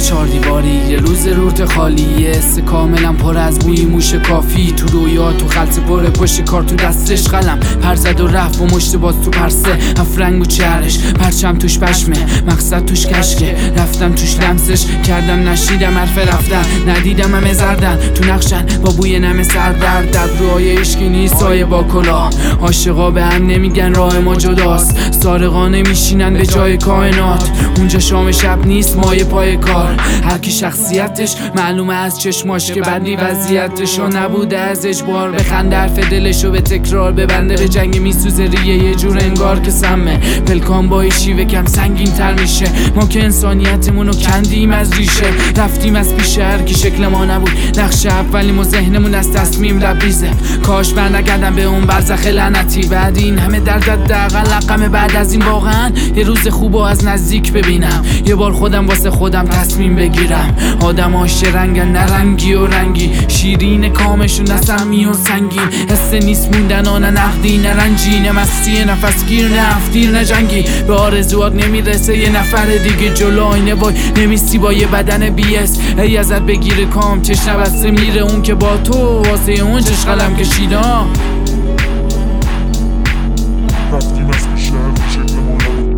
چهار دیواری، یه روز رورت خالی، یه حس کاملا پر از بوی موش کافی. تو رویا تو خلط پره، پشت کار تو دستش قلم پر زد و رفت و مشت باز تو پرسه. افرنگ و چهرش، پرچم توش پشمه، مقصد توش کشکه. رفتم توش لمسش کردم، نشیدم حرف رفتن، ندیدم همه زردن تو نقشن با بوی نم سردرد. در روهای عشقی نیست سایه با کلاه، عاشقا به هم نمیگن راه ما جداست، سارقا نمیشینن به جای کائنات. اونجا شام شب نیست مایه پای کار، هر کی شخصیتش معلومه از چشماش که بدی وضعیتشو نبوده از اجبار. بخند حرف دلشو به تکرار ببنده، به جنگ میسوزه ریه یه جور انگار که سمه. پلکان با شیوه کم سنگین تر میشه، ما که انسانیتمونو کندیم از ریشه. رفتیم از پیش هر کی شکل ما نبود، نقش اولیم و ذهنمون از تصمیم لبریزه. کاش برنگردم به اون برزخ لعنتی، بعد این همه درد حداقل رقم بعد از این واقعا یه روز خوبو از نزدیک ببینم. یه بار خودم واسه خودم تصمیم بگیرم. آدم هاش رنگن نه رنگی و رنگی، شیرین کامشون نه سمی و سنگین. حس نیست موندن نه نقدی نه رنجی، نه مستی نفس گیر نه افدیر نه جنگی. به آرزوات نمیرسه یه نفر دیگه جلو آینه وای نمیستی با یه بدن بیس. ای ازت بگیره کام چشم بسته میره اون که با تو واسه اون چش قلم کشیدم. رفتیم از پیش هر کی شکل ما نبود.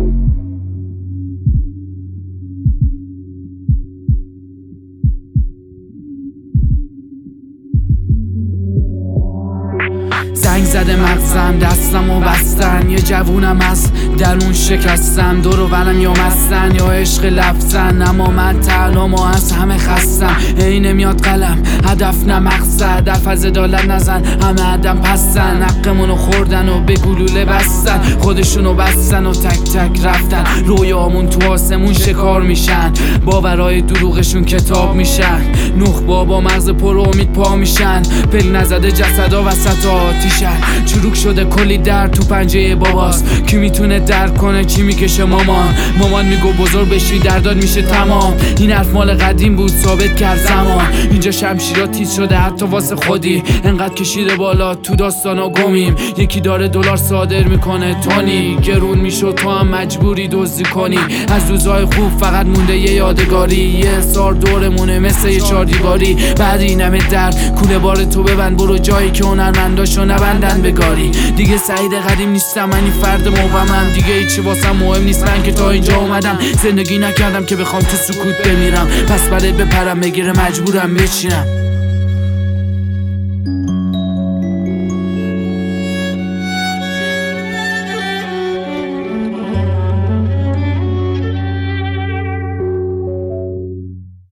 زنگ زده مغزم، دستم و بستن. یه جوونم هست درون شکستم، دور و برم یا مستن یا عشق لفظن. اما من تنها ما از همه خستم، عین میاد قلم هدف نه مقصد. در فاز عدالت نزن همه عدم پستن، حقمونو خوردن و به گلوله بستن. خودشونو بستن و تک تک رفتن، رویامون تو آسمون شکار میشن، باورای دروغشون کتاب میشن. نوخ بابا مغز پر امید پا میشن، پل نزده جسدا وسط آتیشن. چروک شده کلی در تو پنجه باباست، کی میتونه درک کنه چی میکشه مامان میگو بزرگ بشی درداد میشه تمام. این حرف مال قدیم بود ثابت کرد زمان، اینجا شمشیرات تیز شده حتی واسه خودی. انقدر کشیده بالا تو داستانا گمیم، یکی داره دلار صادر میکنه تونی. گرون میشد تو هم مجبوری دزدی کنی، از روزهای خوب فقط مونده یه یادگاری. یه سار دورمونه مثل یه چهار دیواری، بعد این همه درد کوله بار تو ببند برو جایی که هنرمنداشو نبندن به گاری. دیگه سعید قدیم نیستم، من این فرد مبهمم، دیگه هیچی واسم مهم نیست. من که تا اینجا اومدم زندگی نکردم که بخوام تو سکوت بمیرم، پس برای بپرم بگیره مجبورم بچینم.